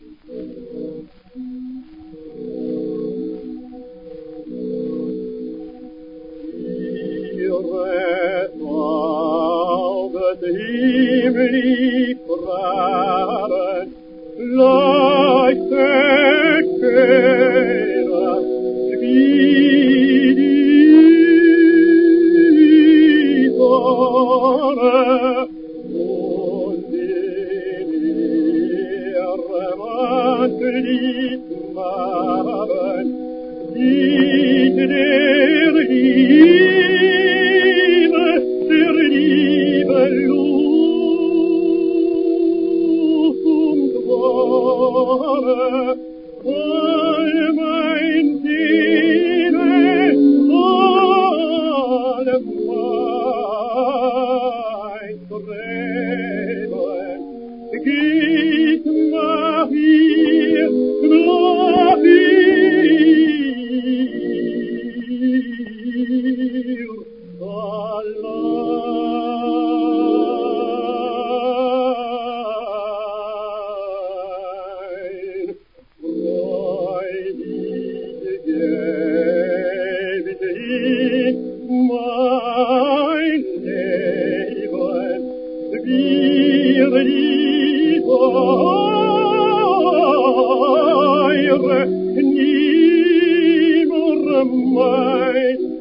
Himmelig fragen, leuchtet schöner wie die Sonne, und in ihrem Antlitz Magen sieht der Liebe Lust und Wonne, all mein Sehnen, all mein Streben, geht nach ihr, allein. Freudig gäbe ich mein Leben, wir die Säure, nimmer mein